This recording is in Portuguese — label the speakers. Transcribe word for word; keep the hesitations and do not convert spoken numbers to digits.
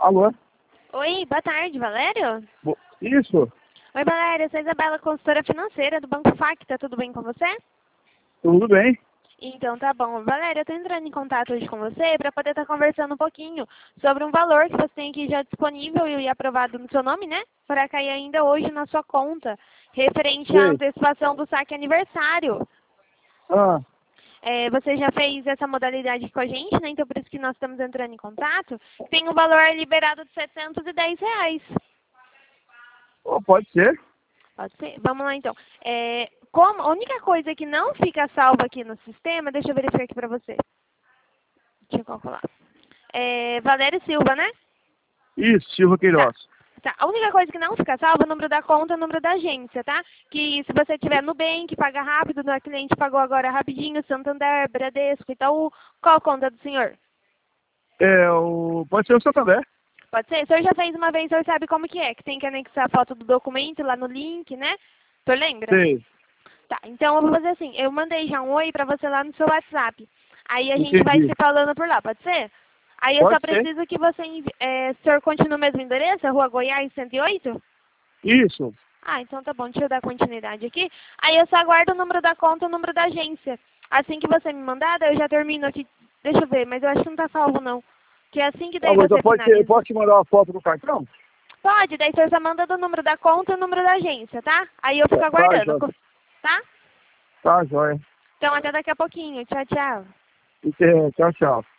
Speaker 1: Alô?
Speaker 2: Oi, boa tarde, Valério?
Speaker 1: Bo- Isso,
Speaker 2: Oi, Valério, eu sou a Isabela, consultora financeira do Banco Facta, tudo bem com você?
Speaker 1: tudo bem?
Speaker 2: Então tá bom. Valério, eu tô entrando em contato hoje com você para poder estar conversando um pouquinho sobre um valor que você tem aqui já disponível e aprovado no seu nome, né? Para cair ainda hoje na sua conta, referente à
Speaker 1: Sei.
Speaker 2: antecipação do saque aniversário.
Speaker 1: Ah,
Speaker 2: É, você já fez essa modalidade com a gente, né? Então por isso que nós estamos entrando em contato. Tem um valor liberado de setecentos e dez reais.
Speaker 1: oh, pode ser?
Speaker 2: Pode ser? Vamos lá então. É, como, a única coisa que não fica salva aqui no sistema, deixa eu verificar aqui para você. Deixa eu calcular. É, Valério Silva, né?
Speaker 1: Isso, Silva
Speaker 2: Tá.
Speaker 1: Queiroz.
Speaker 2: Tá. A única coisa que não fica salva é o número da conta e o número da agência, tá? Que se você tiver Nubank, paga rápido, o cliente pagou agora rapidinho, Santander, Bradesco, Itaú, qual a conta do senhor?
Speaker 1: É, o... Pode ser o Santander.
Speaker 2: Pode ser? O senhor já fez uma vez, o senhor sabe como que é, que tem que anexar a foto do documento lá no link, né? O senhor lembra?
Speaker 1: Sei,
Speaker 2: Tá, então eu vou fazer assim, eu mandei já um oi pra você lá no seu WhatsApp. Aí a gente vai
Speaker 1: entendi.
Speaker 2: se falando por lá, pode ser? Aí eu só
Speaker 1: Pode ser?
Speaker 2: preciso que você, envi- é, o senhor continue no mesmo endereço, Rua Goiás cento e oito?
Speaker 1: Isso.
Speaker 2: Ah, então tá bom, deixa eu dar continuidade aqui. Aí eu só aguardo o número da conta e o número da agência. Assim que você me mandar, daí eu já termino aqui. Deixa eu ver, mas eu acho que não tá salvo não. Que é assim que
Speaker 1: Ah,
Speaker 2: daí
Speaker 1: mas eu
Speaker 2: você
Speaker 1: pode ter, eu
Speaker 2: finaliza.
Speaker 1: posso te mandar uma foto do cartão?
Speaker 2: Pode, daí o senhor só manda do número da conta e o número da agência, tá? Aí eu fico
Speaker 1: Tá,
Speaker 2: aguardando,
Speaker 1: joia.
Speaker 2: co- tá?
Speaker 1: Tá, joia.
Speaker 2: Então até daqui a pouquinho. Tchau, tchau.
Speaker 1: Entendi. Tchau, tchau.